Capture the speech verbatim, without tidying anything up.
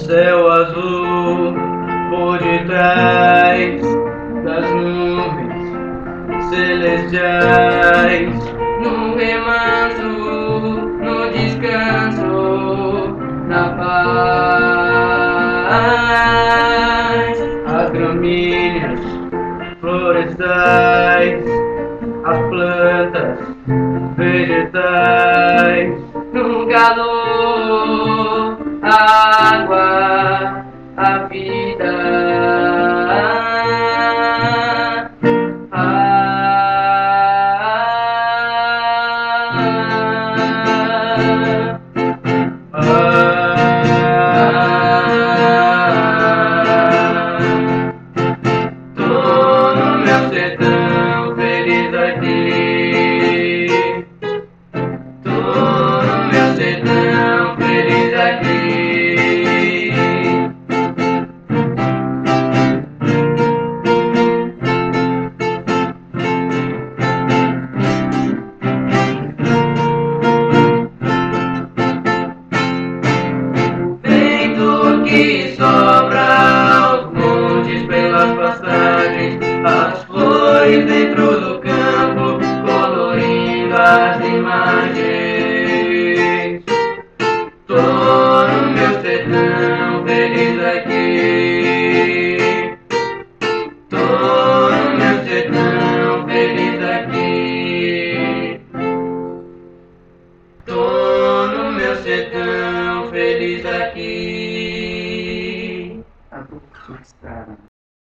céu azul por detrás das nuvens celestiais, no remanso, no descanso, na paz. As gramíneas florestais, as plantas vegetais, no calor, a água, a vida. Que sobra aos montes pelas passagens, as flores dentro do campo, colorindo as